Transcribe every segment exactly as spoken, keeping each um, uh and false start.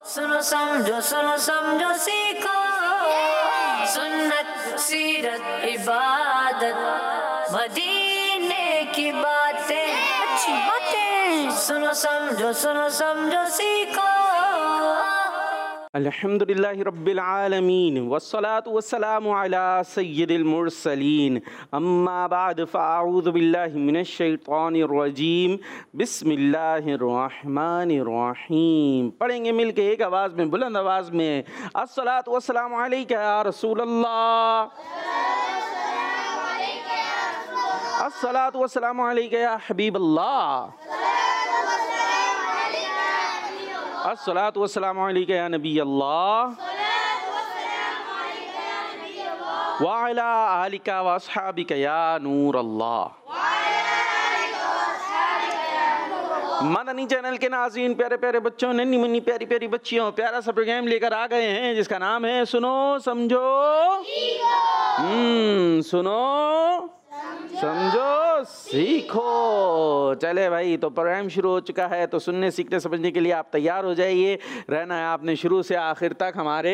सुनो समझो सुनो समझो सीखो सुन्नत सीरत इबादत मदीने की बातें अच्छी बातें सुनो समझो सुनो समझो सीखो। अल्हम्दुलिल्लाहि रब्बिल आलमीन वस्सलातु वस्सलामु अला सय्यिदिल मुरसलीन अम्मा बाद फ़अऊज़ु बिल्लाहि मिनश शैतानिर रजीम बिस्मिल्लाहिर रहमानिर रहीम। पढ़ेंगे मिलके एक आवाज़ में, बुलंद आवाज़ में, अस्सलातु वस्सलामु अलैका या रसूल अल्लाह, अस्सलातु वस्सलामु अलैका या हबीब अल्लाह, अस्सलातु वस्सलामु अलैका या नबी अल्लाह व अला आलिका व अस्हाबिका या नूर अल्लाह। मदनी चैनल के नाज़रीन, प्यारे प्यारे बच्चों, नन्ही मुन्नी प्यारी प्यारी बच्चियों, प्यारा सा प्रोग्राम लेकर आ गए हैं जिसका नाम है सुनो समझो हम्म सुनो समझो सीखो। चले भाई, तो प्रोग्राम शुरू हो चुका है, तो सुनने सीखने समझने के लिए आप तैयार हो जाइए। रहना है आपने शुरू से आखिर तक हमारे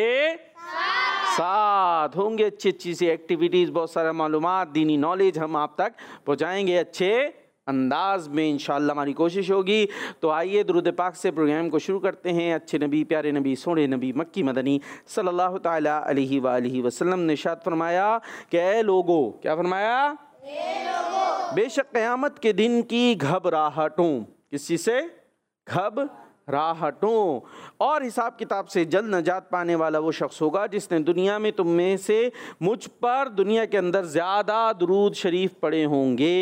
साथ। होंगे अच्छी अच्छी सी एक्टिविटीज़, बहुत सारा मालूमात, दीनी नॉलेज हम आप तक पहुँचाएंगे अच्छे अंदाज में, इंशाअल्लाह हमारी कोशिश होगी। तो आइए दुरूद पाक से प्रोग्राम को शुरू करते हैं। अच्छे नबी, प्यारे नबी, सोने नबी, मक्की मदनी सल्लल्लाहु ताला अलैहि वालिहि वसल्लम ने इरशाद फरमाया कि ऐ लोगो, क्या फरमाया? बेशक क़यामत के दिन की घबराहटों, किसी से? घबराहटों और हिसाब किताब से जल्द नजात पाने वाला वो शख्स होगा जिसने दुनिया में तुम में से मुझ पर दुनिया के अंदर ज़्यादा दुरूद शरीफ पढ़े होंगे।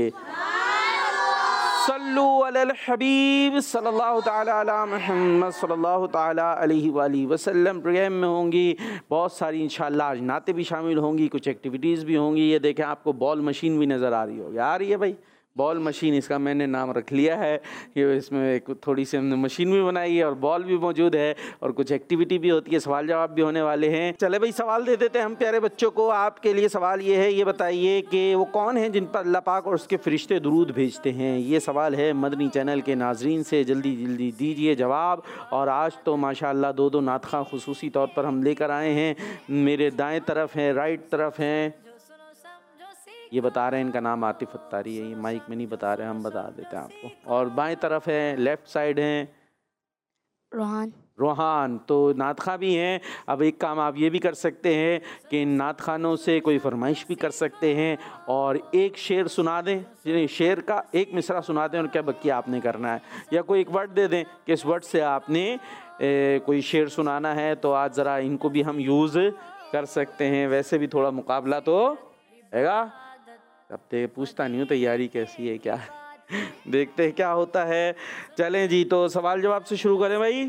सल्लु अलल हबीब सल्लल्लाहु ताला अला मुहम्मद सल्लल्लाहु ताला अलैहि वाली वसल्लम। प्रोग्राम में होंगी बहुत सारी इंशाअल्लाह आज नाते भी शामिल होंगी, कुछ एक्टिविटीज़ भी होंगी। ये देखें, आपको बॉल मशीन भी नज़र आ रही होगी, आ रही है भाई बॉल मशीन, इसका मैंने नाम रख लिया है। ये इसमें एक थोड़ी सी हमने मशीन भी बनाई है और बॉल भी मौजूद है और कुछ एक्टिविटी भी होती है, सवाल जवाब भी होने वाले हैं। चले भाई, सवाल दे देते हैं हम प्यारे बच्चों को। आपके लिए सवाल ये है, ये बताइए कि वो कौन है जिन पर अल्लाह पाक और उसके फरिश्ते दुरूद भेजते हैं। ये सवाल है मदनी चैनल के नाजरीन से, जल्दी जल्दी दीजिए जवाब। और आज तो माशाअल्लाह दो दो नातखा खुसूसी तौर पर हम लेकर आए हैं। मेरे दाएँ तरफ हैं, राइट तरफ हैं, ये बता रहे हैं इनका नाम आतिफ अत्तारी है, ये माइक में नहीं बता रहे, हम बता देते हैं आपको। और बाएं तरफ है, लेफ्ट साइड हैं रोहान रोहान तो नातखा भी हैं। अब एक काम आप ये भी कर सकते हैं कि इन नातखानों से कोई फरमाइश भी कर सकते हैं और एक शेर सुना दें, यानी शेर का एक मिसरा सुना दें और क्या बकिया आपने करना है, या कोई एक वर्ड दे दें कि इस वर्ड से आपने ए, कोई शेर सुनाना है। तो आज ज़रा इनको भी हम यूज़ कर सकते हैं। वैसे भी थोड़ा मुकाबला तो हैगा। अब ते पूछता नहीं हूँ तैयारी कैसी है क्या देखते हैं क्या होता है। चलें जी, तो सवाल जवाब से शुरू करें भाई।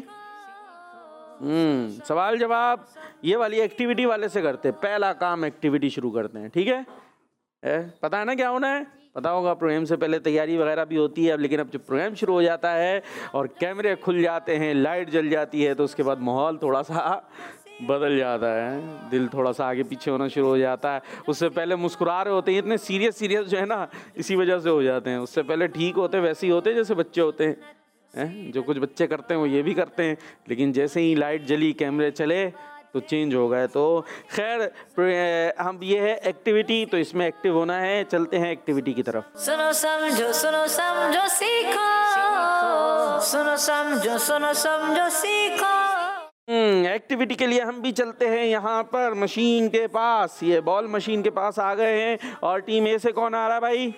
हम्म सवाल जवाब ये वाली एक्टिविटी वाले से करते हैं। पहला काम एक्टिविटी शुरू करते हैं, ठीक है? ए, पता है ना क्या होना है? पता होगा, प्रोग्राम से पहले तैयारी वगैरह भी होती है। अब लेकिन अब जब प्रोग्राम शुरू हो जाता है और कैमरे खुल जाते हैं, लाइट जल जाती है, तो उसके बाद माहौल थोड़ा सा बदल जाता है, दिल थोड़ा सा आगे पीछे होना शुरू हो जाता है। उससे पहले मुस्कुरा रहे होते हैं, इतने सीरियस सीरियस जो है ना, इसी वजह से हो जाते हैं। उससे पहले ठीक होते वैसे ही होते जैसे बच्चे होते हैं, हैं? जो कुछ बच्चे करते हैं वो ये भी करते हैं, लेकिन जैसे ही लाइट जली, कैमरे चले, तो चेंज हो गए। तो खैर, हम ये है एक्टिविटी, तो इसमें एक्टिव होना है। चलते हैं एक्टिविटी की तरफ। सुनो समझो सुनो समझो सीखो सुनो समझो सुनो समझो सीखो। एक्टिविटी के लिए हम भी चलते हैं यहाँ पर मशीन के पास। ये बॉल मशीन के पास आ गए हैं और टीम ए से कौन आ रहा है भाई?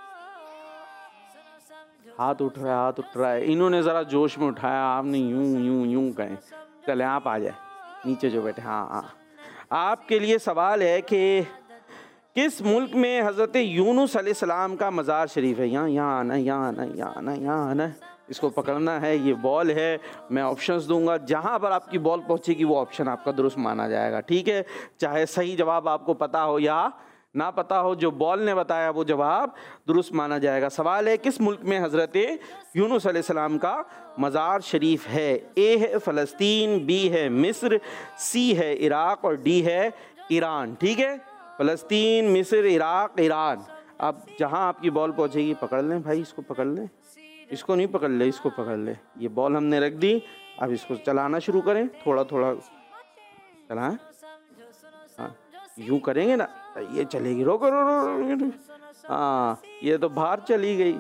हाथ उठ रहा है, हाथ उठ रहा है। इन्होंने ज़रा जोश में उठाया, आपने यूं यूं यूं कहें। चले आप आ जाए नीचे जो बैठे। हाँ हाँ, आपके लिए सवाल है कि किस मुल्क में हज़रत यूनुस अलैहिस्सलाम का मज़ार शरीफ है? यहाँ यहाँ आना, यहाँ आना, यहाँ आना, यहाँ आना, इसको पकड़ना है। ये बॉल है, मैं ऑप्शंस दूंगा, जहाँ पर आपकी बॉल पहुँचेगी वो ऑप्शन आपका दुरुस्त माना जाएगा, ठीक है? चाहे सही जवाब आपको पता हो या ना पता हो, जो बॉल ने बताया वो जवाब दुरुस्त माना जाएगा। सवाल है किस मुल्क में हज़रत यूनुस अलैहिस्सलाम का मज़ार शरीफ है? ए है फ़लस्तीन, बी है मिस्र, सी है इराक़ और डी है ईरान, ठीक है? फ़लस्तीन, मिस्र, इराक़, ईरान। अब जहाँ आपकी बॉल पहुँचेगी पकड़ लें भाई, इसको पकड़ लें, इसको नहीं पकड़ ले, इसको पकड़ ले। ये बॉल हमने रख दी, अब इसको चलाना शुरू करें, थोड़ा थोड़ा चलाएं। हाँ यूं करेंगे ना, ये चलेगी। रोको रो, रो, रो, हाँ ये तो बाहर चली गई।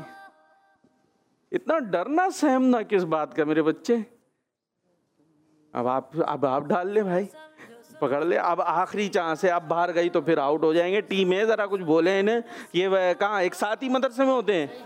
इतना डरना सहमना किस बात का मेरे बच्चे। अब आप अब आप डाल ले भाई, पकड़ ले। अब आखिरी चांस है, अब बाहर गई तो फिर आउट हो जाएंगे। टीम है, जरा कुछ बोले इन्हें। ये कहाँ एक साथ ही मदरसे में होते हैं?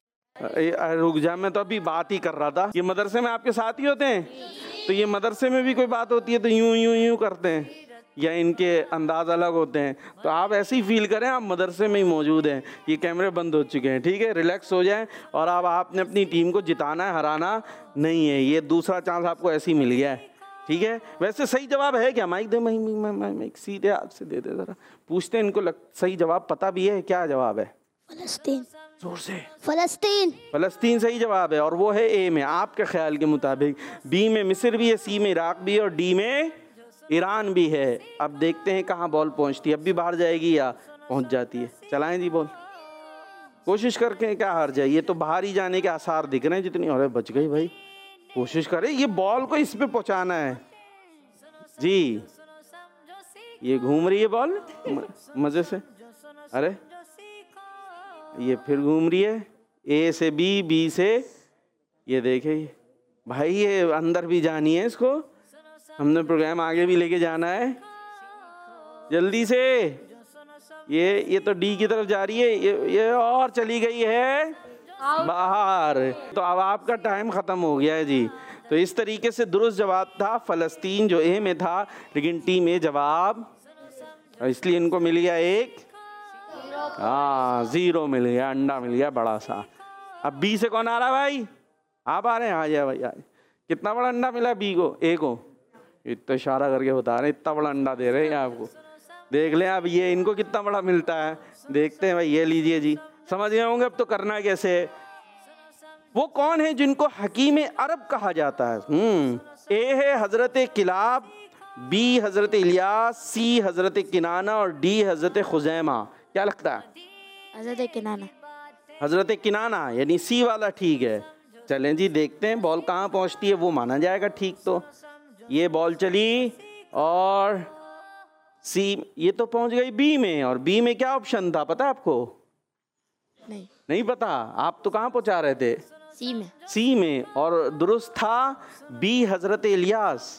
रुक जा, मैं तो अभी बात ही कर रहा था। ये मदरसे में आपके साथ ही होते हैं? तो ये मदरसे में भी कोई बात होती है तो यूं यूं यूं करते हैं, या इनके अंदाज अलग होते हैं? तो आप ऐसे ही फील करें आप मदरसे में ही मौजूद हैं। ये कैमरे बंद हो चुके हैं, ठीक है? रिलैक्स हो जाएं। और अब आपने अपनी टीम को जिताना है, हराना नहीं है। ये दूसरा चांस आपको ऐसे ही मिल गया है, ठीक है? वैसे सही जवाब है क्या? माइक दे, माइक सीधे आपसे दे दे जरा। पूछते हैं इनको, लग, सही जवाब पता भी है? क्या जवाब है? फलस्तीन। जोर से। फलस्तीन। फलस्तीन सही जवाब है, और वो है ए में। आपके ख्याल के मुताबिक बी में मिस्र भी है, सी में इराक भी है, और डी में ईरान भी है। अब देखते हैं कहाँ बॉल पहुँचती है। अब भी बाहर जाएगी या पहुँच जाती है? चलाएं जी बॉल, कोशिश करके क्या हार जाए। ये तो बाहर ही जाने के आसार दिख रहे हैं जितनी। और बच गई भाई, कोशिश करें। ये बॉल को इस पे पहुँचाना है जी। ये घूम रही है बॉल मज़े से। अरे ये फिर घूम रही है, ए से बी, बी से ये देखे भाई। ये अंदर भी जानी है इसको, हमने प्रोग्राम आगे भी लेके जाना है जल्दी से। ये ये तो डी की तरफ जा रही है, ये ये और चली गई है बाहर। तो अब आपका टाइम ख़त्म हो गया है जी। तो इस तरीके से दुरुस्त जवाब था फ़लस्तीन, जो ए में था, लेकिन टी में जवाब, इसलिए इनको मिल गया एक, हाँ ज़ीरो मिल गया, अंडा मिल गया बड़ा सा। अब बी से कौन आ रहा है भाई? आप आ रहे हैं? आ जाए भाई, आ। कितना बड़ा अंडा मिला बी को? ए को। इतना इशारा करके बता रहे हैं, इतना बड़ा अंडा दे रहे हैं आपको। देख लें अब ये इनको कितना बड़ा मिलता है, देखते हैं भाई। ये लीजिए जी, समझ गए होंगे अब तो करना कैसे। वो कौन है जिनको हकीम अरब कहा जाता है? हम्म ए है हजरत किलाब, बी हजरत इलियास, सी हजरत किनाना, और डी हजरत खुजैमा। क्या लगता है? हजरत किनाना। हजरत किनाना, यानी सी वाला ठीक है। चलें जी देखते हैं बॉल कहाँ पहुँचती है, वो माना जाएगा ठीक। तो ये बॉल चली और सी, ये तो पहुँच गई बी में। और बी में क्या ऑप्शन था पता है आपको? नहीं नहीं पता? आप तो कहाँ पहुँचा रहे थे? सी में। सी में, और दुरुस्त था बी हजरत इलियास।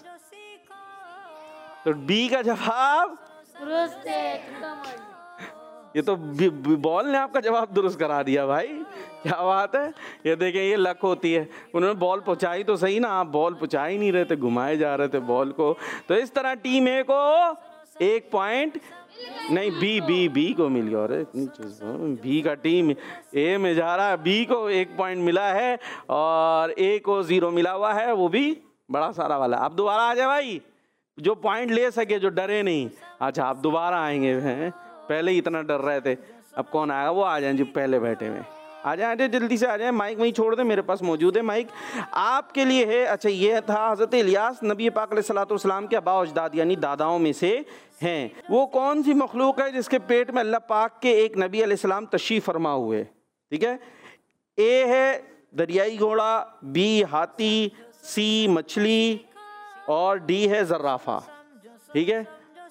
तो बी का जवाब दुरुस्त है। ये तो बॉल ने आपका जवाब दुरुस्त करा दिया भाई, क्या बात है। ये देखें, ये लक होती है। उन्होंने बॉल पहुंचाई तो सही ना, आप बॉल पहुंचा ही नहीं रहे थे, घुमाए जा रहे थे बॉल को। तो इस तरह टीम ए को एक पॉइंट, नहीं बी बी बी को मिल गया। अरे इतनी चीज़, बी का टीम ए में जा रहा है, बी को एक पॉइंट मिला है और ए को ज़ीरो मिला हुआ है, वो भी बड़ा सारा वाला। आप दोबारा आ जाए भाई, जो पॉइंट ले सके, जो डरे नहीं। अच्छा आप दोबारा आएंगे हैं, पहले ही इतना डर रहे थे। अब कौन आएगा? वो आ जाए जो पहले बैठे हुए। आ जाए, आ जाए जल्दी से आ जाए। माइक वहीं छोड़ दे, मेरे पास मौजूद है माइक आपके लिए है। अच्छा ये था हज़रत इलियास, नबी पाक अलैहिस्सलातु वस्सलाम के आबा अजदाद यानी दादाओं में से हैं। वो कौन सी मखलूक है जिसके पेट में अल्लाह पाक के एक नबी अलैहिस्सलाम तशरीफ़ फरमा हुए? ठीक है, ए है दरियाई घोड़ा, बी हाथी, सी मछली, और डी है जर्राफा। ठीक है,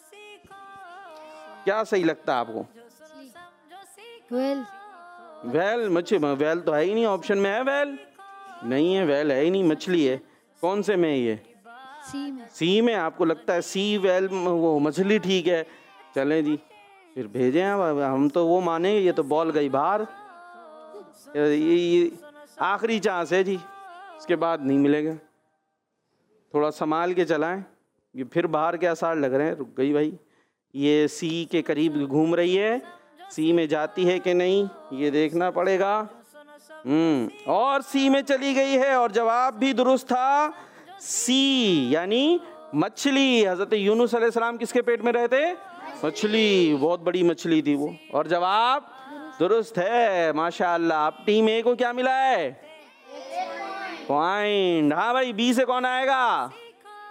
क्या सही लगता है आपको? वेल। वेल मछली, वेल तो है ही नहीं, ऑप्शन में है वेल? नहीं है, वेल है ही नहीं, मछली है। कौन से में ये? सी में। सी में आपको लगता है? सी वेल वो मछली ठीक है। चलें जी फिर भेजें। अब हम तो वो माने, ये तो बॉल गई बाहर। ये, ये आखिरी चांस है जी, इसके बाद नहीं मिलेगा। थोड़ा संभाल के चलाएं, ये फिर बाहर के आसार लग रहे हैं। रुक गई भाई, ये सी के करीब घूम रही है, सी में जाती है कि नहीं ये देखना पड़ेगा। हम्म और सी में चली गई है, और जवाब भी दुरुस्त था, सी यानी मछली। हजरत यूनुस अलैहिस्सलाम किसके पेट में रहे थे? मछली, बहुत बड़ी मछली थी वो। और जवाब दुरुस्त है, माशाअल्लाह। अब टीम ए को क्या मिला है? पॉइंट। हाँ भाई, बी से कौन आएगा?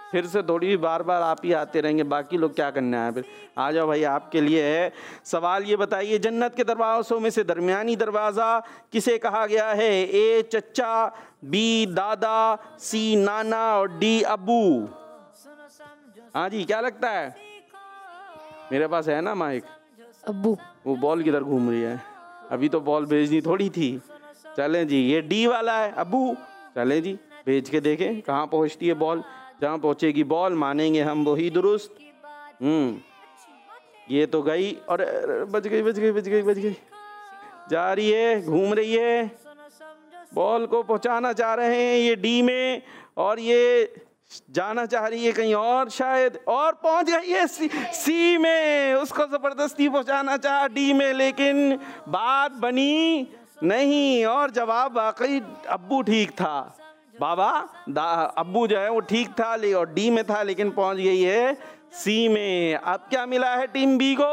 फिर से थोड़ी बार बार आप ही आते रहेंगे, बाकी लोग क्या करना है फिर। आ जाओ भाई, आपके लिए है सवाल। ये बताइए, जन्नत के दरवाज़ों में से दरमियानी दरवाज़ा किसे कहा गया है? ए चचा, बी दादा, सी नाना और डी अबू। हाँ जी, क्या लगता है? मेरे पास है ना माइक। अब्बू। वो बॉल किधर घूम रही है? अभी तो बॉल भेजनी थोड़ी थी। चलें जी, ये डी वाला है अबू। चलें जी, भेज के देखें कहाँ पहुँचती है बॉल। जहाँ पहुँचेगी बॉल मानेंगे हम वही दुरुस्त। हम्म ये तो गई, और बच गई बच गई बच गई बच गई, जा रही है, घूम रही है, बॉल को पहुँचाना चाह रहे हैं ये डी में, और ये जाना चाह रही है कहीं और शायद, और पहुंच गई है सी, सी में। उसको जबरदस्ती पहुंचाना चाहा डी में, लेकिन बात बनी नहीं, और जवाब वाकई अब्बू ठीक था। बाबा दा अब्बू जो है वो ठीक था, ले और डी में था, लेकिन पहुंच गई है सी में। अब क्या मिला है टीम बी को?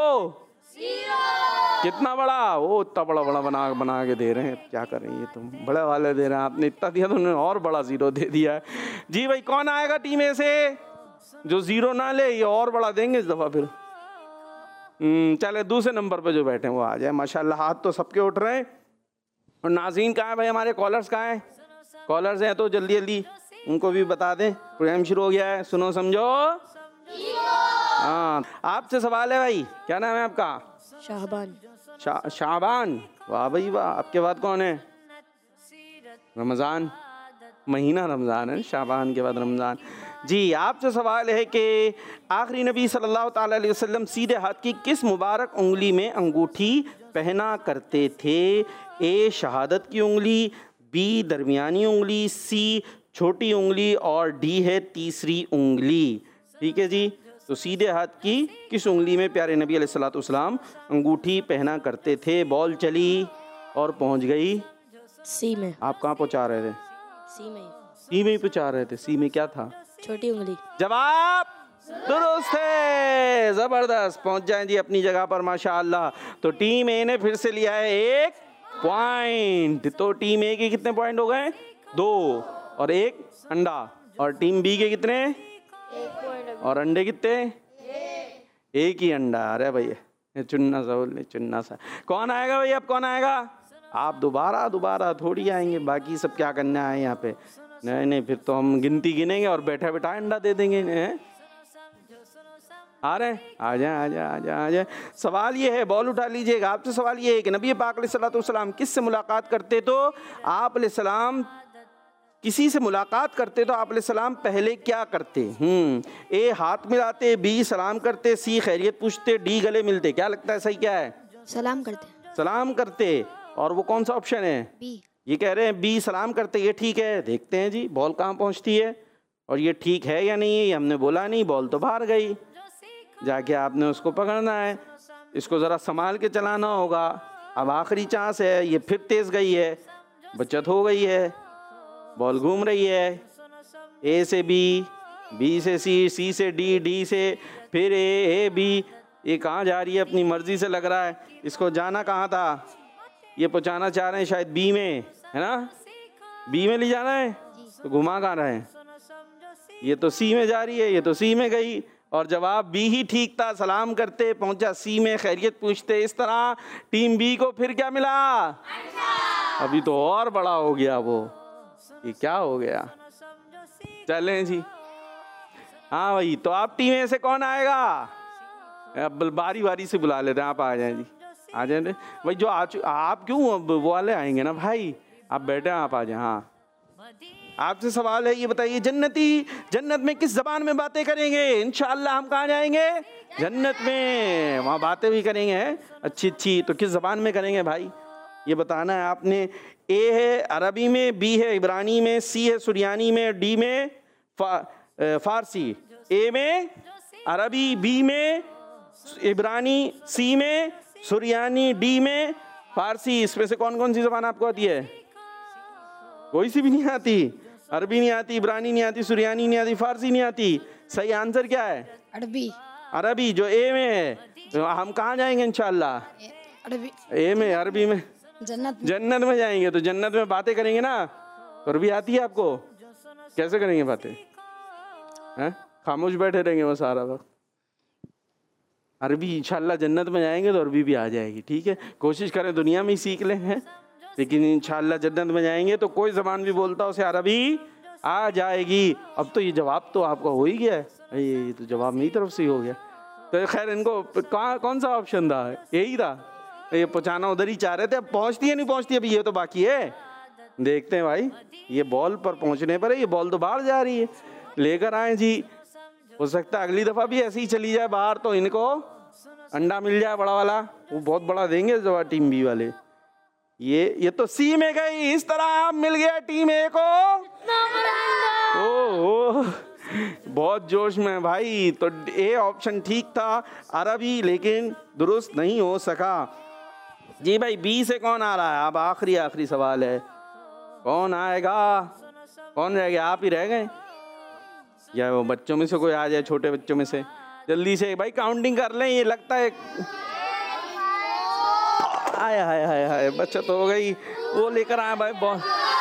कितना बड़ा? वो इतना बड़ा बड़ा बना बना के दे रहे हैं, क्या करें, ये तो बड़े वाले दे रहे हैं। आपने इतना दिया तो उन्होंने और बड़ा जीरो दे दिया है। जी भाई, कौन आएगा टीम ए से जो जीरो ना ले? ये और बड़ा देंगे इस दफा फिर। हम्म चले, दूसरे नंबर पे जो बैठे हैं वो आ जाए। माशाल्लाह, हाथ तो सबके उठ रहे हैं। और नाज़रीन कहाँ है भाई? हमारे कॉलर्स कहाँ हैं? कॉलर्स हैं तो जल्दी जल्दी उनको भी बता दें, प्रोग्राम शुरू हो गया है। सुनो समझो। हाँ, आपसे सवाल है भाई, क्या नाम है आपका? शाहबान। शा, शाबान। वाह भाई वाह। आपके बाद कौन है? रमज़ान। महीना रमज़ान है, शाबान के बाद रमज़ान। जी, आपसे सवाल है कि आखिरी नबी सल्लल्लाहु ताला अलैहि वसल्लम सीधे हाथ की किस मुबारक उंगली में अंगूठी पहना करते थे? ए शहादत की उंगली, बी दरमियानी उंगली, सी छोटी उंगली और डी है तीसरी उंगली। ठीक है जी, तो सीधे हाथ की किस उंगली में प्यारे नबी अलैहिस्सलातु वस्सलाम अंगूठी पहना करते थे? बॉल चली और पहुंच गई सी में। आप कहाँ पहुंचा रहे थे? सी में। सी में ही पहुंचा रहे थे। सी में क्या था? छोटी उंगली। जवाब दुरुस्त है, जबरदस्त। पहुंच जाएं जी अपनी जगह पर, माशाअल्लाह। तो टीम ए ने फिर से लिया है एक पॉइंट। तो टीम ए के कितने पॉइंट हो गए? दो, और एक अंडा। और टीम बी के कितने? और अंडे कितने? एक ही अंडा। अरे भैया चुनना सा बोल, चुनना सा। कौन आएगा भाई? अब कौन आएगा? आप दोबारा दोबारा थोड़ी आएंगे, बाकी सब क्या करना है यहाँ पे? नहीं नहीं, फिर तो हम गिनती गिनेंगे और बैठा बैठा अंडा दे देंगे। हैं? आ रहे? आ जाए आ जाए आ जाए आ जाए। सवाल ये है, बॉल उठा लीजिएगा। आपसे सवाल ये है कि नबी पाक अलैहिस्सलातु वस्सलाम किससे मुलाकात करते? तो आप अलैहिस्सलाम किसी से मुलाकात करते तो आप अलैहिस्सलाम पहले क्या करते? हम्म ए हाथ मिलाते, बी सलाम करते, सी खैरियत पूछते, डी गले मिलते। क्या लगता है सही क्या है? सलाम करते। सलाम करते। और वो कौन सा ऑप्शन है? बी। ये कह रहे हैं बी सलाम करते। ये ठीक है, देखते हैं जी बॉल कहाँ पहुँचती है और ये ठीक है या नहीं है। ये हमने बोला नहीं, बॉल तो बाहर गई। जाके आपने उसको पकड़ना है, इसको ज़रा संभाल के चलाना होगा। अब आखिरी चांस है, ये फिर तेज़ गई है, बचत हो गई है, बॉल घूम रही है। ए से बी, बी से सी, सी से डी, डी से फिर ए, ए बी। ये कहाँ जा रही है? अपनी मर्जी से लग रहा है। इसको जाना कहाँ था? ये पहुँचाना चाह रहे हैं शायद बी में, है ना? बी में ले जाना है, तो घुमा कहाँ रहे हैं? ये तो सी में जा रही है, ये तो सी में गई। और जवाब बी ही ठीक था, सलाम करते पहुंचा सी में, खैरियत पूछते। इस तरह टीम बी को फिर क्या मिला? अभी तो और बड़ा हो गया वो। ये क्या हो गया? चलें जी। हाँ भाई, तो आप टीम ए से कौन आएगा? अब बारी बारी से बुला लेते हैं। आप आ जाएं जी, आ जाए भाई। जो आज आप क्यों अब वो वाले आएंगे ना भाई, आप बैठे, आप आ जाए। हाँ, आपसे सवाल है, ये बताइए जन्नती जन्नत में किस जबान में बातें करेंगे? इंशाअल्लाह हम कहाँ जाएंगे? जन्नत में, वहाँ बातें भी करेंगे अच्छी अच्छी। तो किस जबान में करेंगे भाई, ये बताना है आपने। ए है अरबी में, बी है इब्रानी में, सी है सुरियानी में, डी में फा, फारसी। ए में अरबी, बी में इब्रानी, सी में सुरियानी, डी में फारसी। इसमें से कौन कौन सी जबान आपको आती है? कोई सी भी नहीं आती। अरबी नहीं आती, इब्रानी नहीं आती, सुरियानी नहीं आती, फारसी नहीं आती। सही आंसर क्या है? अरबी। अरबी जो ए में है। तो हम कहाँ जाएंगे इंशाअल्लाह? अरबी। ए में, अरबी में, जन्नत में। जन्नत में जाएंगे। तो जन्नत में बातें करेंगे ना। अरबी आती है आपको? कैसे करेंगे बातें? हैं? खामोश बैठे रहेंगे वो सारा वक्त। अरबी इंशाल्लाह जन्नत में जाएंगे तो अरबी भी आ जाएगी, ठीक है। कोशिश करें दुनिया में ही सीख लें, हैं, लेकिन इंशाल्लाह जन्नत में जाएंगे तो कोई ज़बान भी बोलता है उसे अरबी आ जाएगी। अब तो ये जवाब तो आपका हो ही गया है, ये तो जवाब मेरी तरफ से ही हो गया। तो खैर इनको कहाँ कौन सा ऑप्शन था, यही था, ये पहुँचाना उधर ही चाह रहे थे। अब पहुँचती है नहीं पहुँचती, अभी ये तो बाकी है, देखते हैं भाई। ये बॉल पर पहुँचने पर है, ये बॉल तो बाहर जा रही है, लेकर आए जी। हो सकता है अगली दफ़ा भी ऐसे ही चली जाए बाहर तो इनको अंडा मिल जाए बड़ा वाला, वो बहुत बड़ा देंगे जब टीम बी वाले। ये ये तो सी में गई, इस तरह मिल गया टीम ए को। ओह बहुत जोश में भाई। तो ए ऑप्शन ठीक था अरबी, लेकिन दुरुस्त नहीं हो सका जी। भाई बी से कौन आ रहा है? अब आखिरी आखिरी सवाल है, कौन आएगा? कौन रह गया? आप ही रह गए या वो बच्चों में से कोई आ जाए, छोटे बच्चों में से जल्दी से भाई काउंटिंग कर लें। ये लगता है आया हाय हाय हाय बचत हो गई, वो लेकर आया भाई बॉल।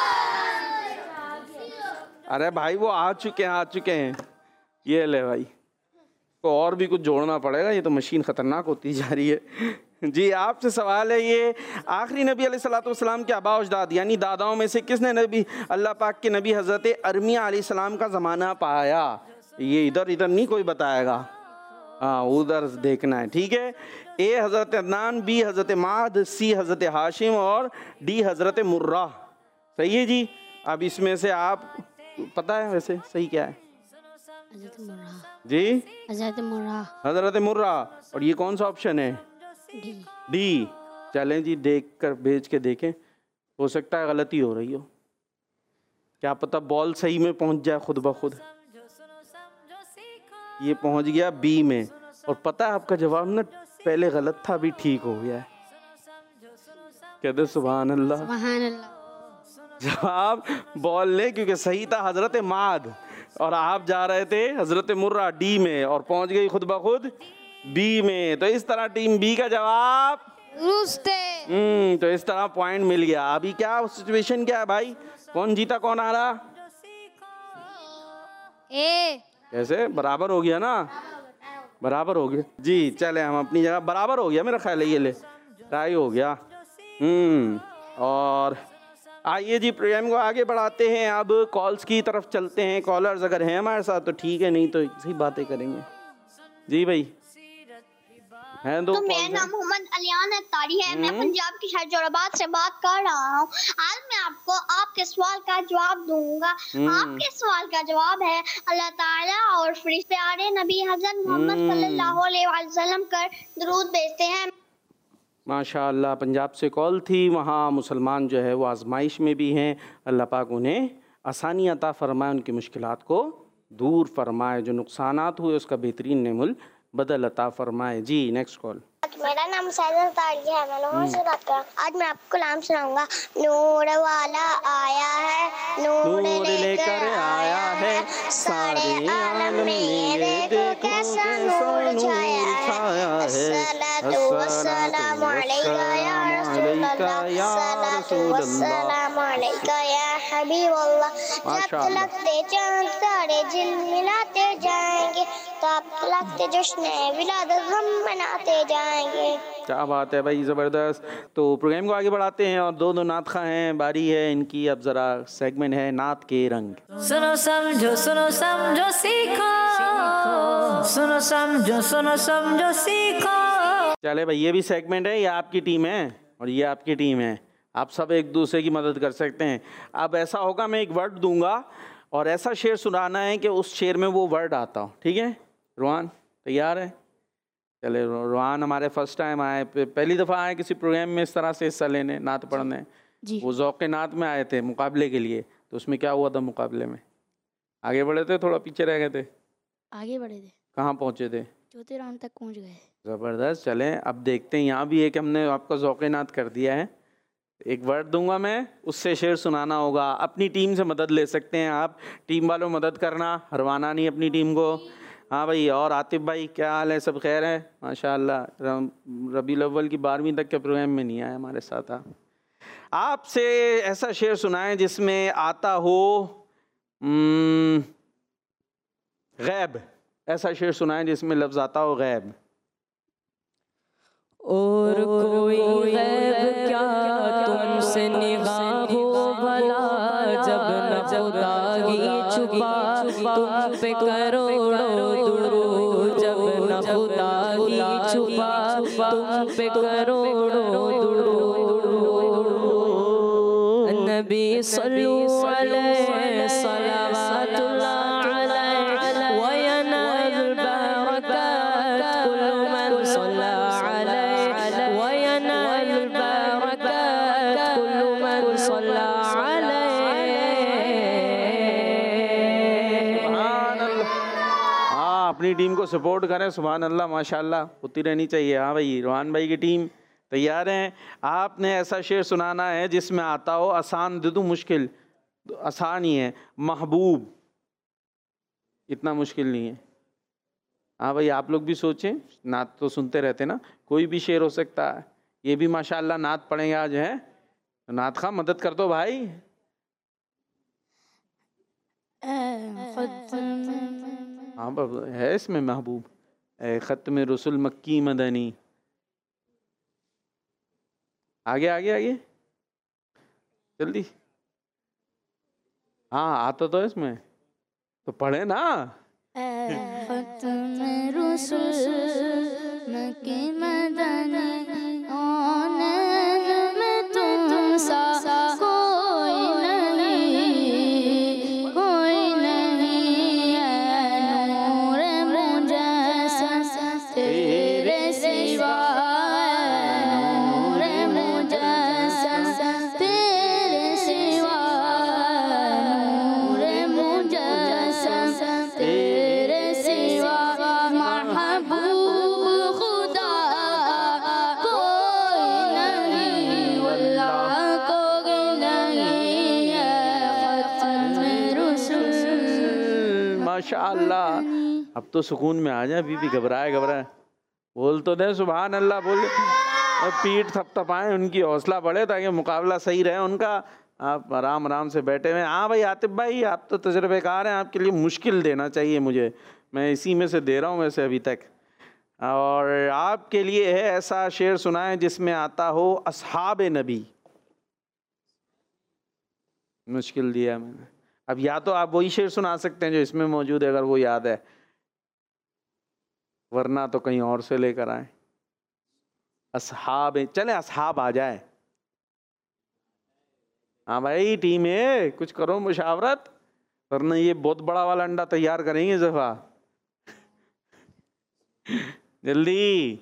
अरे भाई वो आ चुके हैं, आ चुके हैं। ये ले भाई, तो और भी कुछ जोड़ना पड़ेगा, ये तो मशीन खतरनाक होती जा रही है जी। आपसे सवाल है, ये आखिरी नबी अलैहिस्सलातु वस्सलाम के आबा अजदाद यानी दादाओं में से किसने नबी अल्लाह पाक के नबी हज़रत अरमिया अलैहिस्सलाम का ज़माना पाया? ये इधर इधर नहीं कोई बताएगा, हाँ उधर देखना है, ठीक है। ए हज़रत अदनान, बी हज़रत माद, सी हज़रत हाशिम और डी हज़रत मुर्रा। सही है जी। अब इसमें से आप पता है वैसे सही क्या है हज़रत मुर्रा जी? हज़रत मुर्रा हज़रत मुर्रा। और ये कौन सा ऑप्शन है? D D. चलें जी, देख कर भेज के देखें, हो सकता है गलती हो रही हो, क्या पता बॉल सही में पहुंच जाए खुद ब खुद। ये पहुंच गया बी में, और पता है आपका जवाब ना पहले गलत था, अभी ठीक हो गया है। कहते सुभान अल्लाह, सुभान अल्लाह। जवाब बॉल ने, क्योंकि सही था हजरत माद, और आप जा रहे थे हजरत मुर्रा डी में, और पहुंच गई खुद ब खुद बी में। तो इस तरह टीम बी का जवाब दुरुस्त है। हम्म तो इस तरह पॉइंट मिल गया। अभी क्या सिचुएशन क्या है भाई, कौन जीता कौन आ रहा? ए कैसे बराबर हो गया ना? बराबर हो गया जी। चले हम अपनी जगह, बराबर हो गया मेरा ख्याल है, ये ले टाई हो गया। हम्म और आइए जी प्रोग्राम को आगे बढ़ाते हैं। अब कॉल्स की तरफ चलते हैं। कॉलर्स अगर हैं हमारे साथ तो ठीक है, नहीं तो इसी बातें करेंगे जी। भाई हैं दो? तो मेरा नाम मोहम्मद अलियान अत्तारी है, मैं पंजाब के शहर जोराबाद से बात कर रहा हूँ। आज मैं आपको आपके सवाल का जवाब दूंगा। आपके सवाल का जवाब है अल्लाह ताला और फरिश्ते प्यारे नबी हज़रत मोहम्मद सल्लल्लाहु अलैहि वसल्लम कर दुरूद भेजते हैं। माशाअल्लाह, पंजाब से कॉल थी। वहाँ मुसलमान जो है वो आजमाइश में भी हैं। अल्लाह पाक उन्हें आसानी अता फरमाए, उनकी मुश्किलात को दूर फरमाए, जो नुकसानात हुए उसका बेहतरीन नेमुल बदल अता फरमाए जी। Next call. मेरा नाम सैयद तारिक है, मैं लाहौर से बात कर रहा हूँ। आज मैं आपको कलाम सुनाऊंगा। नूर वाला आया है, नूर लेकर आया है, सारे आलम में ये देखो कैसा नूर छाया है। अस्सलातु वस्सलामु अलैका या रसूल अल्लाह, अस्सलातु वस्सलामु अलैका या हबीब अल्लाह। जब लगते चांद तारे झिलमिलाते जाएंगे, तब लगते जश्न विलादत हम मनाते जाएंगे। क्या बात है भाई, ज़बरदस्त। तो प्रोग्राम को आगे बढ़ाते हैं, और दो दो नात खा हैं, बारी है इनकी। अब ज़रा सेगमेंट है नात के रंग। सुनो समझो सुनो समझो सीखो, सुनो समझो सुनो समझो सीखो। चले भाई, ये भी सेगमेंट है, ये आपकी टीम है और ये आपकी टीम है, आप सब एक दूसरे की मदद कर सकते हैं। अब ऐसा होगा, मैं एक वर्ड दूंगा और ऐसा शेर सुनाना है कि उस शेर में वो वर्ड आता हो, ठीक है? रोहान तैयार है? चले, रोहान हमारे फर्स्ट टाइम आए, पहली दफ़ा आए किसी प्रोग्राम में इस तरह से हिस्सा लेने, नात पढ़ने जी। वो ज़ौक़ नात में आए थे मुकाबले के लिए। तो उसमें क्या हुआ था मुकाबले में? आगे बढ़े थे, थोड़ा पीछे रह गए थे? आगे बढ़े थे, कहाँ पहुँचे थे? चौथे राउंड तक पहुंच गए। ज़बरदस्त। चलें अब देखते हैं, यहाँ भी एक हमने आपका ज़ौक़ नात कर दिया है। एक वर्ड दूंगा मैं, उससे शेर सुनाना होगा। अपनी टीम से मदद ले सकते हैं आप, टीम वालों मदद करना, हरवाना नहीं अपनी टीम को। हाँ भाई, और आतिफ भाई क्या हाल है? सब खैर है? माशाअल्लाह। रबीउल अव्वल की बारहवीं तक के प्रोग्राम में नहीं आया हमारे साथ। आप आपसे ऐसा शेर सुनाएं जिसमें आता हो गैब, ऐसा शेर सुनाएं जिसमें लफ्ज आता हो गैब। और कोई गैब क्या तुमसे निगाह हो भला, जब न खुदा ही छुपा तुम पे करोड़ों दुरूद, जब न खुदा ही छुपा तुम पे करोड़ों दुरूद। नबी सल्लल्लाहु अलैहि सलावतुल्लाह अलैहि व यनाल बरकात कुल्लु मन सल्ला अलैहि व यनाल बरकात कुल्लु मन सल्ला अलैहि। सुभान अल्लाह। हाँ, अपनी टीम को सपोर्ट करें, सुभान अल्लाह, माशाल्लाह होती रहनी चाहिए। हाँ भाई, रोहान भाई की टीम तैयार हैं। आपने ऐसा शेर सुनाना है जिसमें आता हो, आसान दे दूं मुश्किल? आसान ही है, महबूब, इतना मुश्किल नहीं है। हाँ भाई, आप लोग भी सोचें, नात तो सुनते रहते ना, कोई भी शेर हो सकता है। ये भी माशाल्लाह नात पढ़ेंगे आज, हैं तो नात खा मदद कर दो भाई। हाँ बाबा, है इसमें महबूब, ए ख़त्म रसूल मक्की मदनी। आगे आगे आगे जल्दी। हाँ आता तो है इसमें, तो पढ़े ना। माशाअल्लाह, अब तो सुकून में आ जाए, अभी भी घबराए घबराए बोल तो दे सुभान अल्लाह, बोल और पीठ थपथपाएं, उनकी हौसला बढ़े ताकि मुकाबला सही रहे उनका। आप आराम आराम से बैठे हुए। हाँ भाई आतिफ भाई, आप तो तजुर्बेकार हैं, आपके लिए मुश्किल देना चाहिए मुझे, मैं इसी में से दे रहा हूँ वैसे अभी तक। और आपके लिए है ऐसा शेर सुनाएं जिसमें आता हो असहाब नबी। मुश्किल दिया मैंने। अब या तो आप वही शेर सुना सकते हैं जो इसमें मौजूद है अगर वो याद है, वरना तो कहीं और से लेकर आए। असहाब, चले असहाब आ जाए। हाँ भाई टीम है, कुछ करो मुशावरत, वरना ये बहुत बड़ा वाला अंडा तैयार करेंगे इस दफा। जल्दी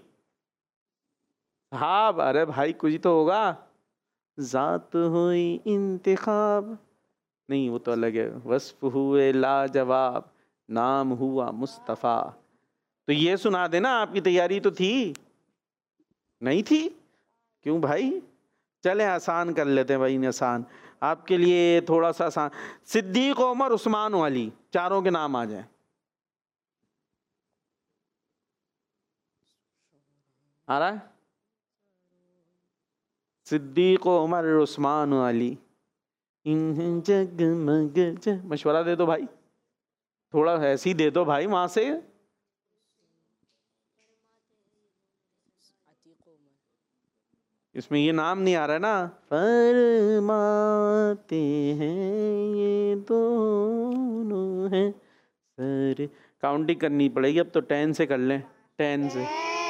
साहब, अरे भाई कुछ तो होगा। जात हुई इंतिखाब, नहीं वो तो अलग है। वस्फ हुए लाजवाब, नाम हुआ मुस्तफ़ा। तो ये सुना देना, आपकी तैयारी तो थी नहीं थी? क्यों भाई? चलें आसान कर लेते हैं भाई, आसान आपके लिए थोड़ा सा आसान। सिद्दीक, उमर, उस्मान, अली, चारों के नाम आ जाए। आ रहा है? सिद्दीक, उमर, उस्मान, अली। जगमग जग, मशवरा दे दो भाई, थोड़ा ऐसे ही दे दो भाई वहां से। इसमें ये नाम नहीं आ रहा है ना। फरमाते हैं ये दोनों हैं सर, काउंटिंग करनी पड़ेगी अब तो। टेन से कर लें, टेन से।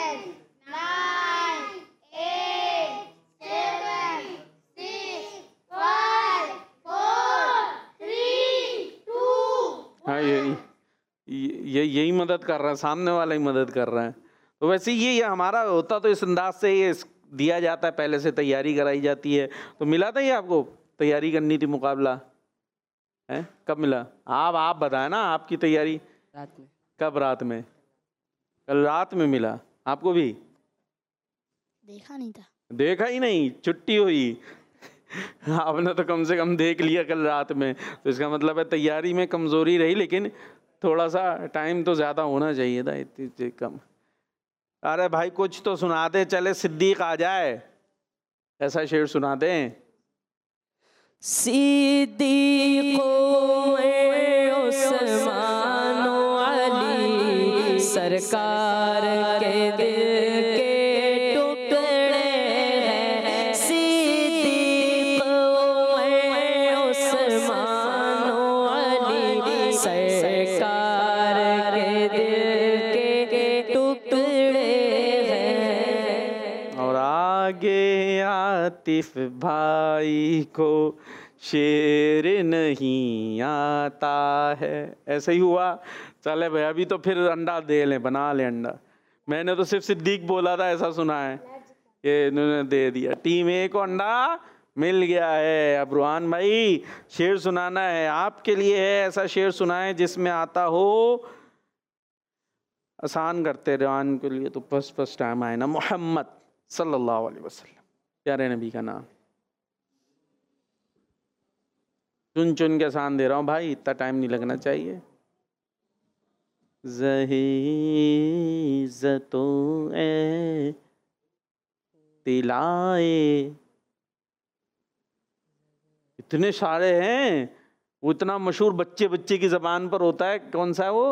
हाँ यही ये यही मदद कर रहा है, सामने वाला ही मदद कर रहा है। तो वैसे ये, ये हमारा होता तो इस अंदाज से ये दिया जाता है, पहले से तैयारी कराई जाती है। तो मिला था ये आपको, तैयारी करनी थी मुकाबला है? कब मिला? आप आप बताए ना, आपकी तैयारी रात में। कब? रात में, कल रात में मिला आपको भी? देखा नहीं था। देखा ही नहीं, छुट्टी हुई। आपने तो कम से कम देख लिया कल रात में, तो इसका मतलब है तैयारी में कमजोरी रही, लेकिन थोड़ा सा टाइम तो ज़्यादा होना चाहिए था, इतनी कम। अरे भाई कुछ तो सुना दे, चले सिद्दीक आ जाए, ऐसा शेर सुना दे। सिद्दीक़ो उस्मानो सरकार के दिल के टुकड़े हैं, सिद्दीक़ उमर उस्मान अली, सरकार के दिल के टुकड़े हैं। और आगे आतिफ भाई को शेर नहीं आता है। ऐसे ही हुआ। चले भाई अभी तो फिर अंडा दे लें, बना लें अंडा। मैंने तो सिर्फ सिद्दीक बोला था, ऐसा सुना है, ये इन्होंने दे दिया। टीम ए को अंडा मिल गया है। अब रुहान भाई शेर सुनाना है आपके लिए है, ऐसा शेर सुनाए जिसमें आता हो। आसान करते रुहान के लिए तो फर्स्ट फर्स्ट टाइम आए ना, मोहम्मद सल्लल्लाहु अलैहि वसल्लम, प्यारे नबी का नाम। चुन चुन के आसान दे रहा हूँ भाई, इतना टाइम नहीं लगना चाहिए। ज़ही इज़्ज़तों ए तिलाए, इतने सारे हैं। वो इतना मशहूर बच्चे बच्चे की जबान पर होता है, कौन सा है वो?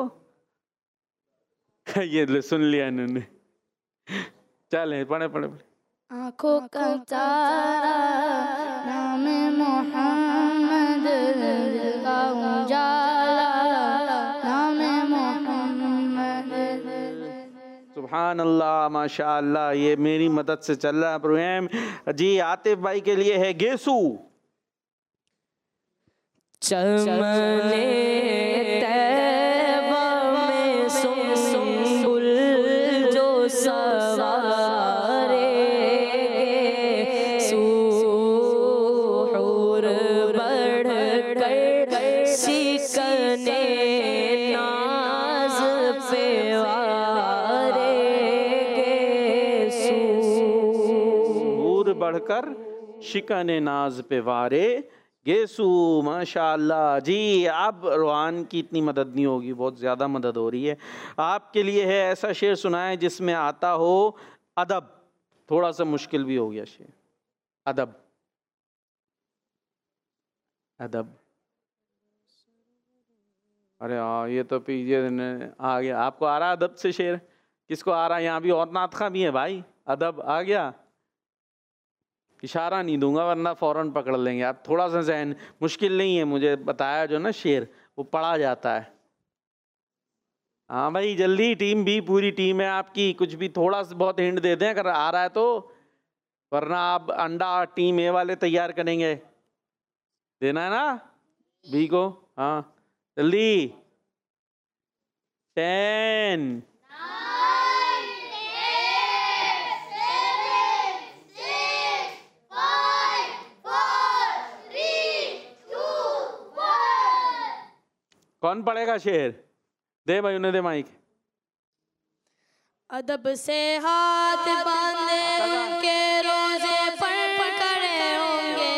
ये ले सुन लिया इन्होंने। चले पढ़े पढ़े पढ़े। आँखों का तारा नाम मोहम्मद, दिल का उजाला नाम मोहम्मद। सुभान अल्लाह, माशा अल्लाह। ये मेरी मदद से चल रहा है प्रोग्राम जी। आतिफ भाई के लिए है गेसू। चमने तैबा में सुंबुल जो सवारे, सूहुर बढ़ कर शिकने नाज पे वारे, सूहुर बढ़कर शिकने नाज पे वारे गेसू। माशाअल्लाह जी। अब रुहान की इतनी मदद नहीं होगी, बहुत ज़्यादा मदद हो रही है। आपके लिए है ऐसा शेर सुनाए जिसमें आता हो अदब। थोड़ा सा मुश्किल भी हो गया शेर। अदब अदब। अरे हाँ, ये तो पीछे आ गया। आपको आ रहा अदब से शेर? किसको आ रहा है? यहाँ भी और नातखा भी है भाई। अदब आ गया? इशारा नहीं दूंगा वरना फ़ौरन पकड़ लेंगे आप। थोड़ा सा जहन मुश्किल नहीं है, मुझे बताया जो ना शेर वो पढ़ा जाता है। हाँ भाई जल्दी, टीम भी पूरी टीम है आपकी। कुछ भी थोड़ा सा बहुत हिंट दे दें अगर आ रहा है तो, वरना आप अंडा टीम ए वाले तैयार करेंगे। देना है ना बी को? हाँ जल्दी। टेन, कौन पढ़ेगा शेर? दे भाई उन्हें दे माइक। अदब से हाथ बांधे उनके रोजे पर खड़े होंगे,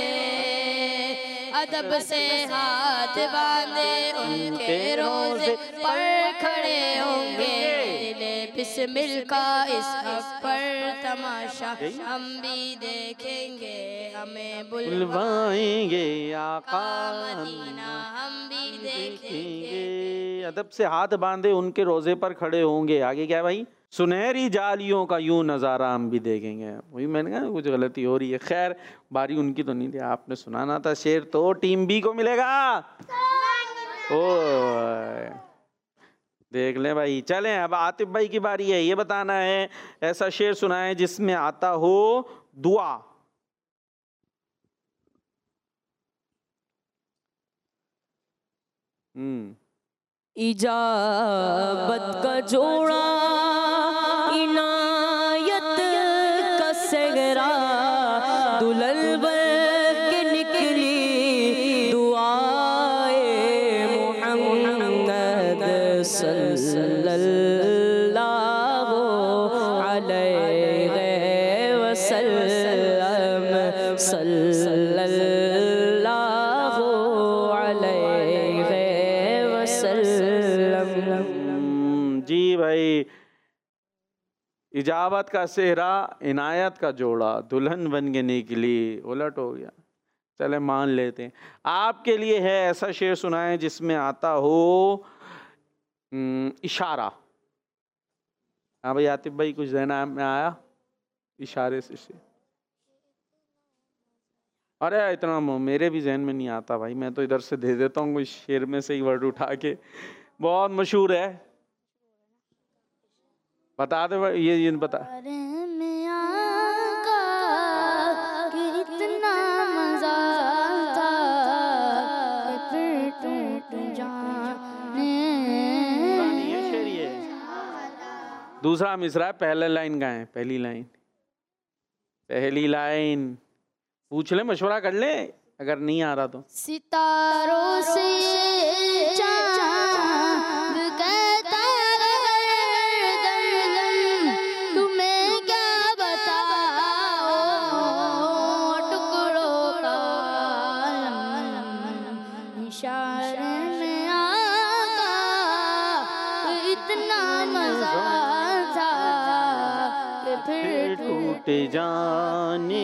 अदब से हाथ बांधे उनके रोजे पर खड़े होंगे। बिस्मिल का इस हक पर तमाशा हम भी देखेंगे, हमें बुलवाएंगे आका मदीना हम भी देखेंगे। अदब से हाथ बांधे उनके रोजे पर खड़े होंगे। आगे क्या है भाई? सुनहरी जालियों का यूं नज़ारा हम भी देखेंगे। वही मैंने कहा कुछ गलती हो रही है। खैर बारी उनकी तो नहीं थी, आपने सुनाना था शेर, तो टीम बी को मिलेगा। ओ देख लें भाई। चलें अब आतिफ भाई की बारी है। ये बताना है ऐसा शेर सुनाए जिसमें आता हो दुआ। हम्म इजाबत का जोड़ा, इनायत का सेहरा, दुल्हन बन के निकली दुआए मोहम्मद सल्लल्लाहु अलैहि वसल्लम, सल्लल्लाहु अलैहि वसल्लम। जी भाई, इजाबत का सेहरा, इनायत का जोड़ा, दुल्हन बन के निकली। उलट हो गया, चले मान लेते हैं। आपके लिए है ऐसा शेर सुनाए जिसमें आता हो इशारा। हाँ भाई आतिफ भाई कुछ देना में आया इशारे से, से। अरे इतना मेरे भी जहन में नहीं आता भाई, मैं तो इधर से दे देता हूँ कोई शेर में से ही वर्ड उठा के। बहुत मशहूर है, बता दे भाई। ये ये बता। दूसरा मिसरा है, पहले लाइन का है, पहली लाइन पहली लाइन पूछ ले, मशवरा कर ले अगर नहीं आ रहा तो। सितारों से चांद कहता है दर्द, तुम्हें क्या बताओ टुकड़ों का आलम, इशारे में आका इतना मजा था कि फिर टूट जाने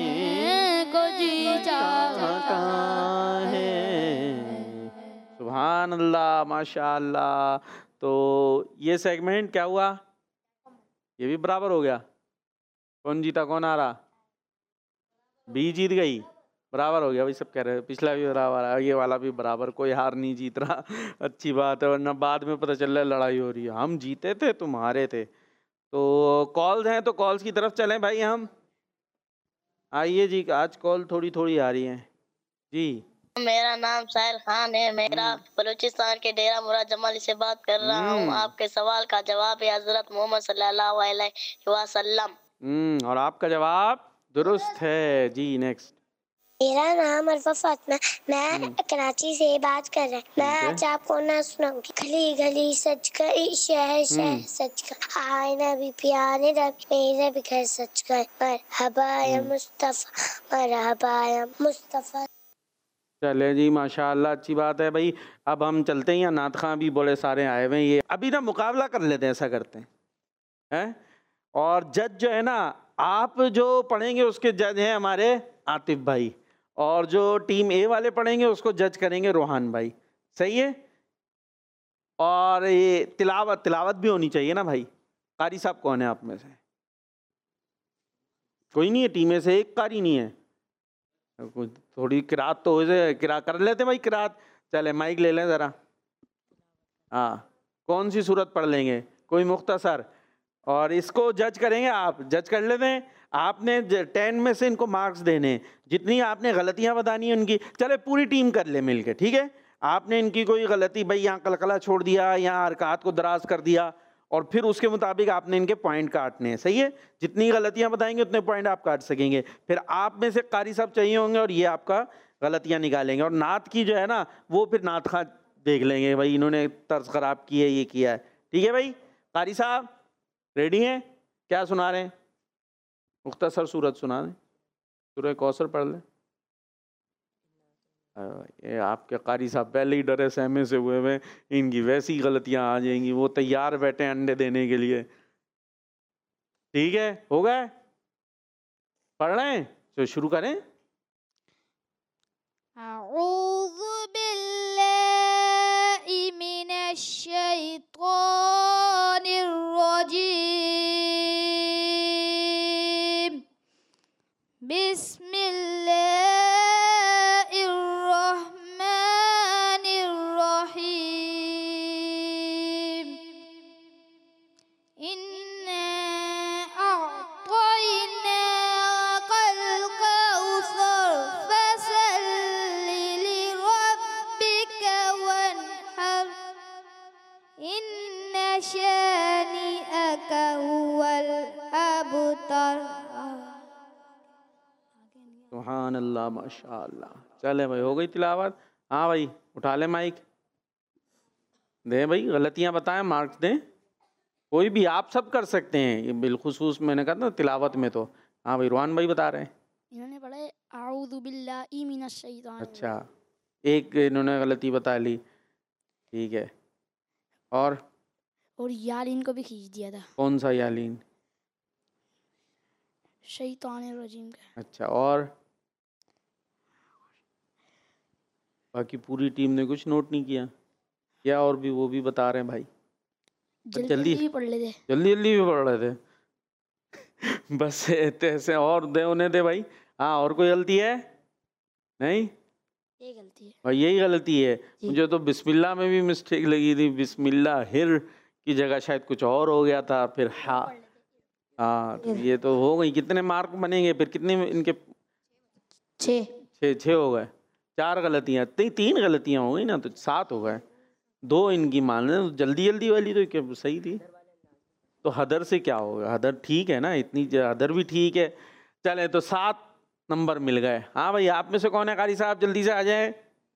सुभान अल्लाह माशाअल्लाह। तो ये सेगमेंट क्या हुआ, ये भी बराबर हो गया। कौन जीता कौन आ रहा? बी जीत गई, बराबर हो गया भाई, सब कह रहे हैं पिछला भी बराबर है, ये वाला भी बराबर, कोई हार नहीं जीत रहा। अच्छी बात है, वरना बाद में पता चल रहा है लड़ाई हो रही है, हम जीते थे तुम हारे थे। तो कॉल्स हैं तो कॉल्स की तरफ चलें भाई हम। आइए जी, आज कॉल थोड़ी थोड़ी आ रही है जी। मेरा नाम साहिल खान है, मेरा बलूचिस्तान के डेरा मुराद जमाली से बात कर रहा हूँ। आपके सवाल का जवाब है हजरत मोहम्मद सल्लल्लाहु अलैहि वसल्लम। हम्म और आपका जवाब दुरुस्त है जी। नेक्स्ट। मेरा नाम अरफा फातिमा, मैं कराची से बात कर रहा हूँ। मैं आज आपको ना सुनाऊंगी। गली गली सच कर, शहर शहर सच कर, आए ना भी प्यारे रब, मेरे भी घर सच कर, मरहबा या मुस्तफा, मरहबा या मुस्तफा। चले जी माशाल्लाह, अच्छी बात है भाई। अब हम चलते हैं, यहाँ नात खां भी बड़े सारे आए हुए हैं। ये अभी ना मुकाबला कर लेते हैं, ऐसा करते हैं हैं और जज जो है ना, आप जो पढ़ेंगे उसके जज हैं हमारे आतिफ भाई, और जो टीम ए वाले पढ़ेंगे उसको जज करेंगे रोहान भाई। सही है? और ये तिलावत तिलावत भी होनी चाहिए ना भाई। कारी साहब कौन है आप में से? कोई नहीं है टीम में से, एक कारी नहीं है। थोड़ी किरात तो हो जाए, किरा कर लेते भाई किरात। चले माइक ले लें ज़रा। हाँ, कौन सी सूरत पढ़ लेंगे? कोई मुख्तसर। और इसको जज करेंगे आप, जज कर लेते हैं। आपने टेन में से इनको मार्क्स देने, जितनी आपने गलतियां बतानी है उनकी। चले पूरी टीम कर ले मिल के, ठीक है? आपने इनकी कोई गलती, भाई यहाँ कलकला छोड़ दिया, यहाँ हरकत को दराज कर दिया, और फिर उसके मुताबिक आपने इनके पॉइंट काटने हैं। सही है? जितनी गलतियां बताएंगे उतने पॉइंट आप काट सकेंगे। फिर आप में से कारी साहब चाहिए होंगे और ये आपका गलतियां निकालेंगे। और नात की जो है ना, वो फिर नात खां देख लेंगे, भाई इन्होंने तर्ज खराब की है, ये किया है। ठीक है भाई? कारी साहब रेडी हैं? क्या सुना रहे हैं? मुख्तसर सूरत सुना दें, सूरह कौसर पढ़ लें। ये आपके कारी साहब पहले ही डरे सहमे से हुए हुए, इनकी वैसी गलतियां आ जाएंगी, वो तैयार बैठे अंडे देने के लिए। ठीक है, हो गए? पढ़ रहे हैं तो शुरू करें। अऊज़ु बिल्लाहि मिनश शैतानिर रजीम, बिस्मिल्लाहिर रहमानिर रहीम, इन्ना अअतैनाकल कौसर फसल्लि लिरब्बिका वन्हर, इन्ना शानिअका हुवल अबतर। सुभान अल्लाह माशाअल्लाह। चले भाई, हो गई तिलावत? हाँ भाई, उठा ले माइक, दें भाई, गलतियां बताएं, मार्क्स दें। कोई भी, आप सब कर सकते हैं, ये बिलखुसूस मैंने कहा ना तिलावत में तो। हाँ भाई, रोहान भाई बता रहे हैं। इन्होंने पढ़ा है अऊज़ु बिल्लाहि मिनश शैतानिर रजीम। अच्छा, एक इन्होंने गलती बता ली, ठीक है। और और यालीन को भी खींच दिया था, कौन सा यालीन? शैतानिर रजीम का। अच्छा, और बाकी पूरी टीम ने कुछ नोट नहीं किया? या और भी वो भी बता रहे हैं भाई? जल्दी जल्दी जल्दी पढ़ लेते। जल्दी जल्दी भी पढ़ रहे थे बस ऐसे ऐसे और दे उन्हें दे भाई। हाँ, और कोई गलती है? नहीं, ये गलती है भाई यही गलती है। जी। मुझे तो बिस्मिल्लाह में भी मिस्टेक लगी थी, बिस्मिल्लाह हिर की जगह शायद कुछ और हो गया था। फिर हाँ हाँ, तो ये तो हो गई। कितने मार्क बनेंगे फिर? कितने इनके? छः। छः छः हो गए। चार गलतियाँ, ती, तीन गलतियाँ हो गई ना, तो सात हो गए। दो इनकी मान लें, जल्दी जल्दी वाली तो क्या सही थी। तो हदर से क्या होगा? हदर ठीक है ना, इतनी हदर भी ठीक है। चले, तो सात नंबर मिल गए। हाँ भाई, आप में से कौन है कारी साहब? जल्दी से आ जाए।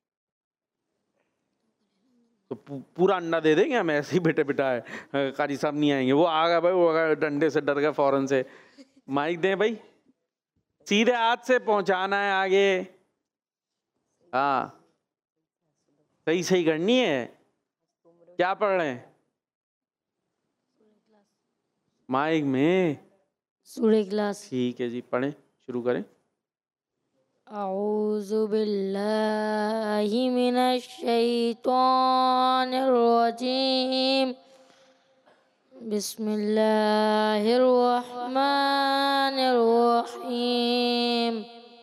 तो पू, पूरा अंडा दे देंगे हम, ऐसे ही बेटे बेटा है। कारी साहब नहीं आएंगे। वो आ गया भाई, वो आ गया, डंडे से डर गया फौरन से। माइक दें भाई, सीधे हाथ से पहुंचाना है आगे। हाँ, सही सही करनी है। क्या पढ़ रहे हैं माइक में? सूरह इखलास। ठीक है जी, पढ़ें, शुरू करें। औज़ु बिल्लाहि मिनश शैतानिर रजीम। बिस्मिल्लाहिर रहमानिर रहीम।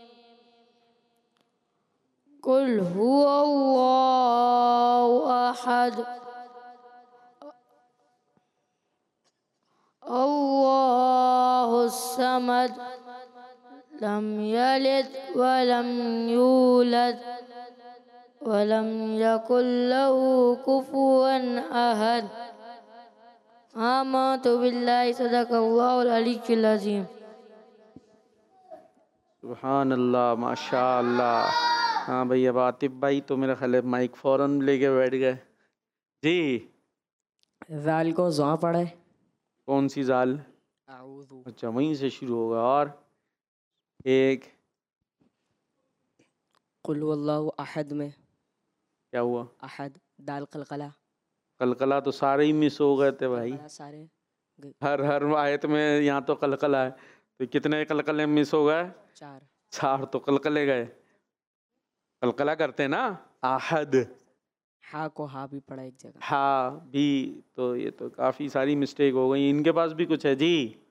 कुल हुवल्लाहु अहद अल्लाहुस समद लम यलिद वलम यूलद वलम यकुल लहू कुफुवन अहद। आमन्तु बिल्लाहि सदक़ल्लाहुल अलीयुल अज़ीम। सुभान अल्लाह, माशा अल्लाह। हाँ भाई, अब आतिफ भाई तो मेरा ख्याल है माइक फ़ौरन लेके बैठ गए जी। जाल को ज़ा पढ़े। कौन सी जाल? अच्छा, वहीं से शुरू होगा। और एक कुल हुवल्लाहु अहद में क्या हुआ? अहद दाल कलकला। कलकला तो सारे ही मिस हो गए थे भाई। सारे हर हर आयत में यहाँ तो कलकला है, तो कितने कलकले मिस हो गए? चार। चार तो कलकले गए। कलकला करते ना, आहद। हा को हा भी पढ़ा एक जगह। हाँ भी, तो ये तो काफ़ी सारी मिस्टेक हो गई। इनके पास भी कुछ है जी?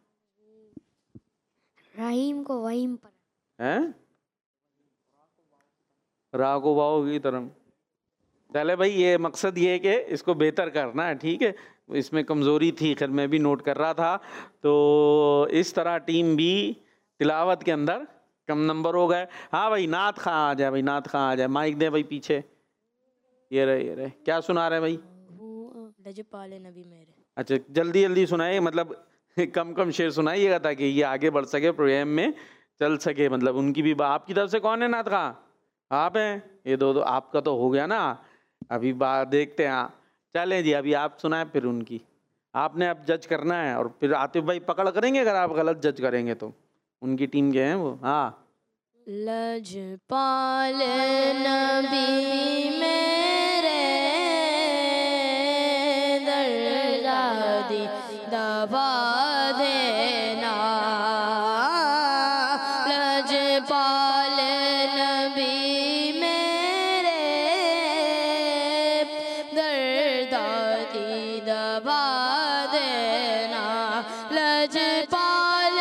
रहीम को वहीम पढ़ा। हैं? रा को वाओ की तरह। चले भाई, ये मकसद ये है कि इसको बेहतर करना है, ठीक है। इसमें कमज़ोरी थी, खैर मैं भी नोट कर रहा था। तो इस तरह टीम भी तिलावत के अंदर कम नंबर हो गए। हाँ भाई, नात खां आ जाए भाई, नात खां आ जाए। माइक दे भाई पीछे। ये रहे ये रहे, क्या सुना रहे भाई? लजपाले नबी मेरे। अच्छा, जल्दी जल्दी सुनाइए, मतलब कम कम शेर सुनाइएगा ताकि ये आगे बढ़ सके, प्रोग्राम में चल सके। मतलब उनकी भी। आपकी तरफ से कौन है नात खां? आप हैं? ये दो दो आपका तो हो गया ना। अभी बात देखते हैं। चलें जी, अभी आप सुनाएं, फिर उनकी। आपने अब जज करना है, और फिर आतिफ भाई पकड़ करेंगे अगर आप गलत जज करेंगे तो। उनकी टीम के हैं वो। हाँ, लजपाल नबी मेरे दर्दादी दबा देना। लजपाल नबी मेरे दर्दादी दबा देना। लजपाल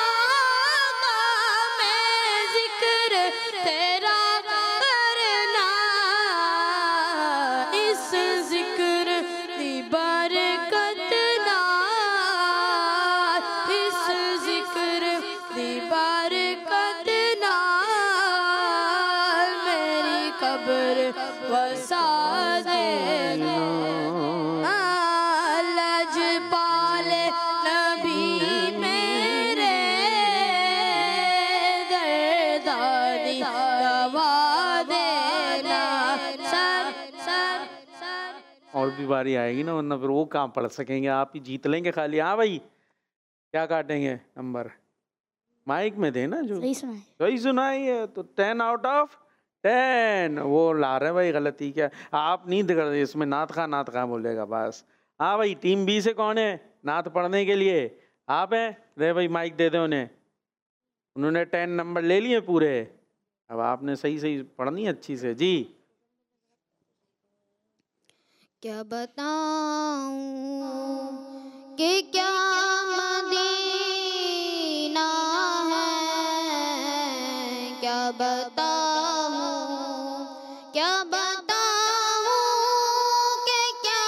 तेरा करना कब्र बसा देना लजपाल नबी मेरे दर्दानी दवा देना सर सर सर। और भी बारी आएगी ना, वरना फिर वो कहाँ पढ़ सकेंगे, आप ही जीत लेंगे खाली। हाँ भाई क्या काटेंगे नंबर, माइक में थे ना जो सही सुना है। सही सुनाई है तो टेन आउट ऑफ टेन वो ला रहे हैं भाई। गलती क्या, आप नहीं कर रहे इसमें, नात खा नात खा बोलेगा बस। हाँ भाई टीम बी से कौन है नात पढ़ने के लिए, आप हैं, दे भाई माइक दे दे उन्हें। उन्होंने टेन नंबर ले लिए पूरे, अब आपने सही सही पढ़नी अच्छी से जी। क्या बताऊं कि क्या मदीना है, क्या बताऊं क्या बताऊं कि क्या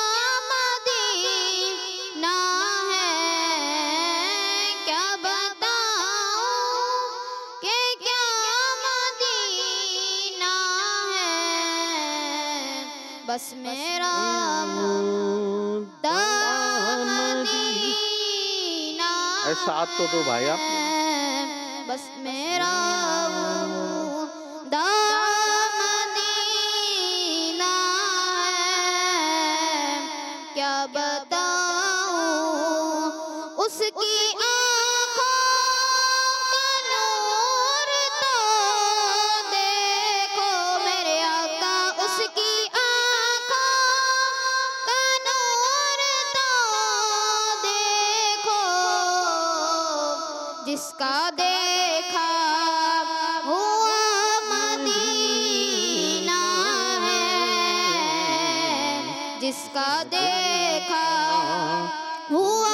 मदीना है, क्या बताऊं कि क्या मदीना है। बस मेरा मदीना साथ तो दो भाई आप, बस मेरा मदीना है, क्या बताऊं उसकी आँखों का नूर तो देखो मेरे आका, उसकी आँखों का नूर तो देखो, जिसका देखा हुआ मदीना है, जिसका देखा हुआ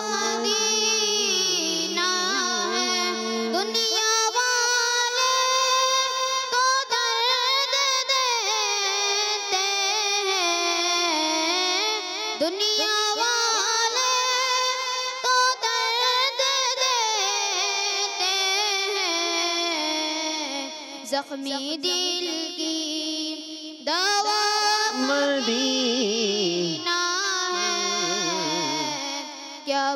मदीना है। दुनिया वाले तो दर्द देते हैं, दुनिया वाले तो दर्द देते हैं, जख्मी दिल की दवा मदीना है, क्या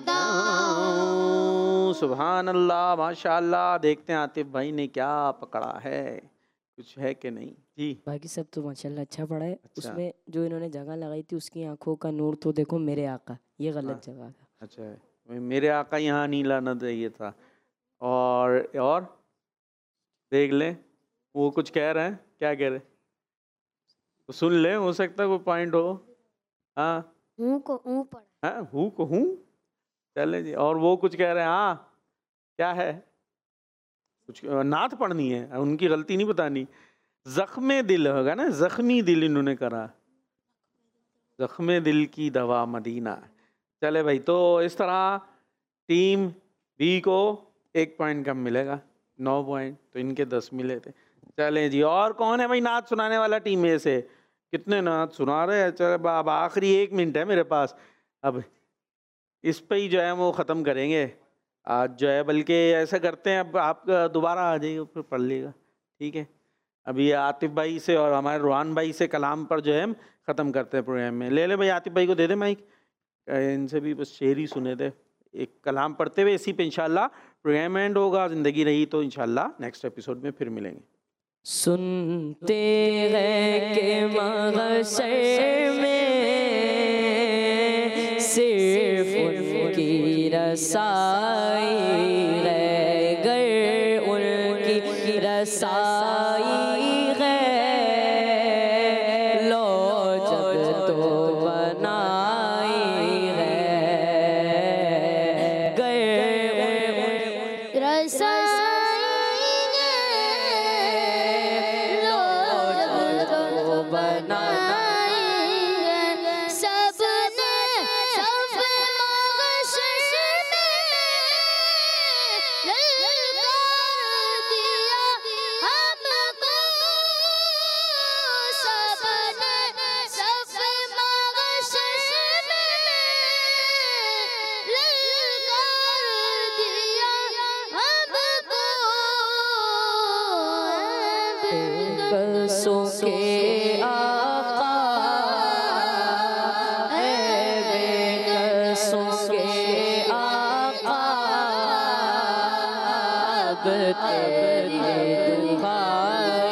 बताऊं। सुभान अल्लाह माशाअल्लाह। देखते हैं आतिफ भाई ने क्या पकड़ा है, कुछ है कि नहीं जी। बाकी सब तो माशाल्लाह अच्छा पढ़ा है। अच्छा। उसमें जो इन्होंने जगह लगाई थी उसकी आंखों का नूर तो देखो मेरे आका, ये हाँ। गलत जगह था। अच्छा है, मेरे आका यहाँ नहीं लाना चाहिए था। और और देख लें वो कुछ कह रहे हैं, क्या कह रहे हैं तो सुन ले, हो सकता है कोई पॉइंट हो। हाँ हूँ को हूँ पढ़ा। हाँ हूँ को हूँ, चले जी। और वो कुछ कह रहे हैं, हाँ क्या है, कुछ नात पढ़नी है, उनकी गलती नहीं बतानी। जख्मे दिल होगा ना, जख्मी दिल इन्होंने करा, जख्मे दिल की दवा मदीना। चले भाई, तो इस तरह टीम बी को एक पॉइंट कम मिलेगा, नौ पॉइंट, तो इनके दस मिले थे। चले जी, और कौन है भाई नात सुनाने वाला टीम ए से, कितने नात सुना रहे हैं। चलो अब आखिरी एक मिनट है मेरे पास, अब इस पे ही जो है वो ख़त्म करेंगे आज जो है। बल्कि ऐसा करते हैं, अब आप दोबारा आ जाइए फिर पढ़ लीजिएगा, ठीक है। अभी आतिफ भाई से और हमारे रुहान भाई से कलाम पर जो है हम ख़त्म करते हैं प्रोग्राम में। ले ले भाई, आतिफ भाई को दे दे माइक, इनसे भी बस शेर ही सुने थे, एक कलाम पढ़ते हुए इसी पे इंशाल्लाह प्रोग्राम एंड होगा। ज़िंदगी रही तो इंशाल्लाह नेक्स्ट एपिसोड में फिर मिलेंगे। सुनते हैं कि महशर में सिर्फ उनकी रसाई है, गर उनकी रसाई है, लो जब तो बनाई है, गर सो के आका, ऐ बेकसों के आका, अब तेरी दुआ